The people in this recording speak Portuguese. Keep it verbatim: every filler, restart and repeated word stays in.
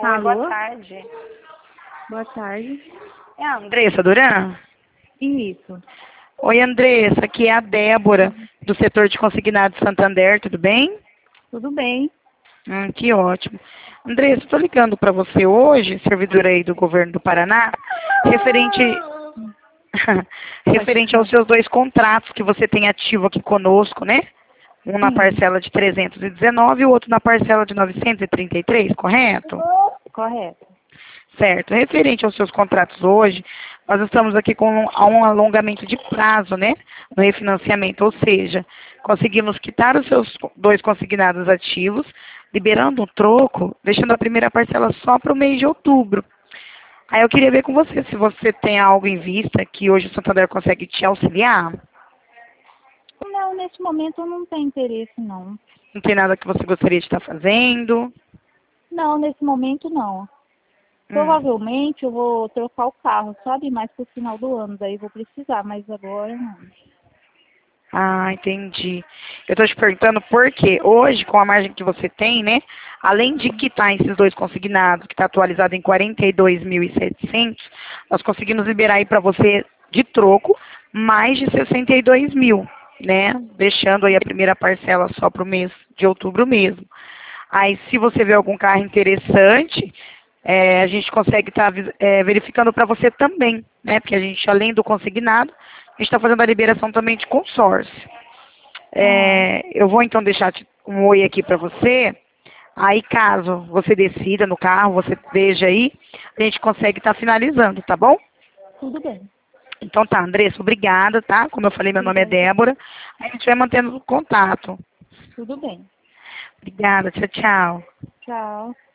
Oi, Alô? boa tarde. Boa tarde. É a Andressa Duran? Isso. Oi, Andressa, aqui é a Débora, do setor de consignado de Santander, tudo bem? Tudo bem? Hum, que ótimo. Andressa, estou ligando para você hoje, servidora aí do governo do Paraná, referente, referente aos seus dois contratos que você tem ativo aqui conosco, né? Um na Sim, parcela de trezentos e dezenove e o outro na parcela de novecentos e trinta e três, correto? correto. Certo. Referente aos seus contratos hoje, nós estamos aqui com um, um alongamento de prazo, né, no refinanciamento, ou seja, conseguimos quitar os seus dois consignados ativos, liberando um troco, deixando a primeira parcela só para o mês de outubro. Aí eu queria ver com você se você tem algo em vista que hoje o Santander consegue te auxiliar. Não, nesse momento eu não tenho interesse, não. Não tem nada que você gostaria de estar fazendo? Não, nesse momento não. Hum. Provavelmente eu vou trocar o carro, sabe? Mais pro final do ano, daí eu vou precisar, mas agora não. Ah, entendi. Eu estou te perguntando porque hoje, com a margem que você tem, né? Além de quitar esses dois consignados, que está atualizado em quarenta e dois mil e setecentos, nós conseguimos liberar aí para você de troco mais de sessenta e dois mil, né? Deixando aí a primeira parcela só para o mês de outubro mesmo. Aí, se você vê algum carro interessante, é, a gente consegue estar verificando para você também, né? Porque a gente, além do consignado, a gente está fazendo a liberação também de consórcio. Aham. É, eu vou então deixar te- um oi aqui para você. Aí, caso você decida no carro, você veja aí, a gente consegue estar finalizando, tá bom? Tudo bem. Então tá, Andressa, obrigada, tá? Como eu falei, meu nome é Obrigada. Débora. Aí a gente vai mantendo contato. Tudo bem. Obrigada, tchau, tchau. Tchau.